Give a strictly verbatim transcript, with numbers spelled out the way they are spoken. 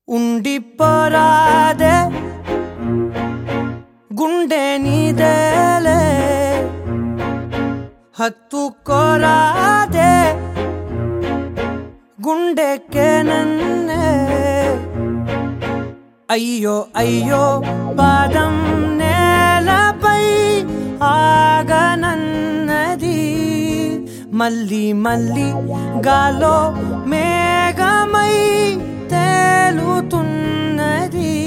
ఉండిపోరాదే గుండె నీదేలే హత్తుకోరాదే గుండెకే నన్నే అయ్యో అయ్యో పాదం నేలపై ఆగనన్నది మళ్ళీ మళ్ళీ గాలో మేఘమై తేలుతున్నది